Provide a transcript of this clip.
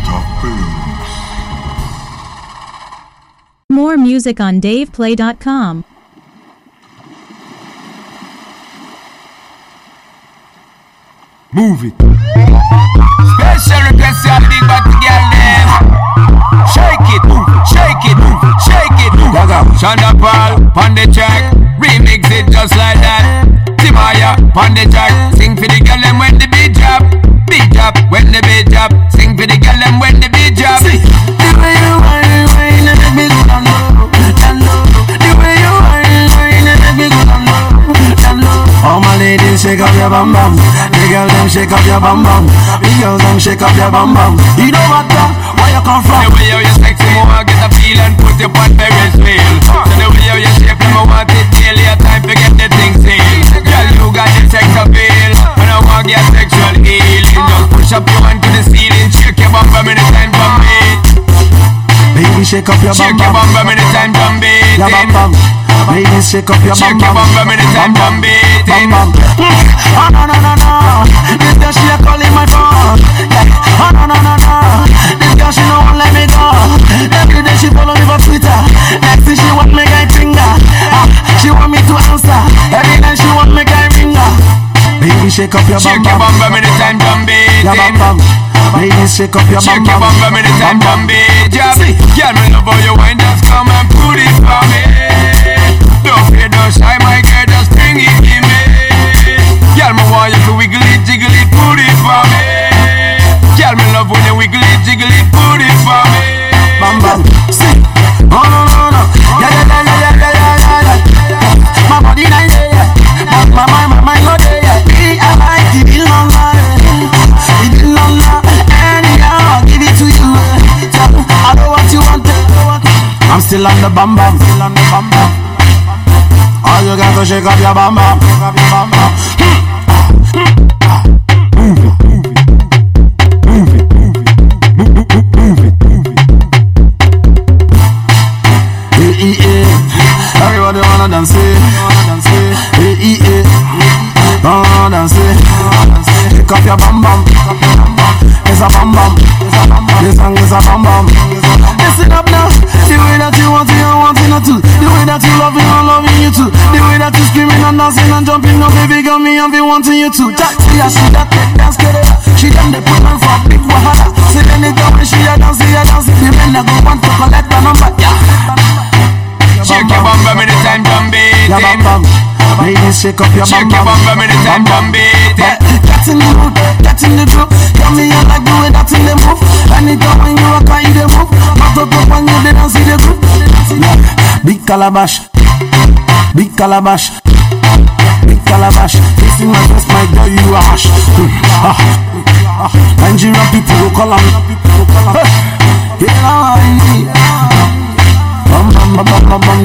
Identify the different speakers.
Speaker 1: More music on DavePlay.com.
Speaker 2: Move it. Special request to all the big body girl them. Shake it, move it, shake it, move it, shake it, move it. Shonda Paul, pon the track, remix it just like that. Timaya, pon the track, sing for the girl them when the beat drop. Beat drop, when the beat drop, sing for the girl them when the beat drop. See, the way you whine, and make me go down low, down low. The way you whine, and make me go down low, down low. All my ladies shake up your bam bam. The girls them shake up your bam bam. The girls them shake up your bam bam. You know what where you come from? The way how you sexy, me want get a feel and put your on Ferris wheel. So the way how you shape, me want it daily. A time to get the thing sealed. Girl, you got the sex appeal, and I want get sexual healing. Just push up your hand to the ceiling, shake your bum bum anytime from me. Baby, shake up your bum bum. Shake your bum bum anytime from beating. Your bum bum. Baby, shake up your bum bum. Shake your bum bum anytime from beating. Oh no no no no, this girl she a calling my phone. Yeah. Oh no no no no, this girl she no one let me go. Every day she follow me for Twitter. Next thing she want me guy finger. She want me to answer. Every night she want me guy ringer. Baby, shake up your bum bum. Shake your bum bum anytime from beating. Your bum bum. Baby, shake up your bum bum. Shake your bum bum anytime from beating. See, girl, me love how you wine, just come and put it for me. Don't fear, don't shy, my girl, just bring it in me. Girl, me want you to wiggle it, jiggle it, put it for me. Girl, me love when you wiggle it, jiggle it, put it for me. Bam bam, see. Oh no no no, yeah yeah yeah yeah yeah yeah yeah yeah. My body nice, yeah. My mind go there, yeah. I like it, it long anyhow, I'll give it to you. I know what you want. I'm still on the bam bam, still on the bam bam. All you got to shake up your bam bam, shake up your bam bam. Everybody wanna dance it, wanna dance it. Pick up your bam bam, it's a bam bam. This song is a bam bam. Listen up now, the way that you want it, I'm wanting it too. The way that you love it, I'm loving you too. The way that you screaming and dancing and jumping, no baby girl, me I'm be wanting you too. See, I see that dance get it. She done the put on for a big wahala. See anytime when she a dance, the men a go want to collect the number. Yeah. Shake your bum bum anytime from beating. Your bum bum. Baby, shake up your bum bum. Shake your bum bum anytime from beating. That's in the mood, that's in the group. Tell me you like the way that's in the move. Anytime when you rock, you the move. Not to go when you didn't see the group. Big calabash, big calabash, big calabash. This is my first, my girl, you a hash. Nigerian people will call on. Yeah. Bum bum bum bum bum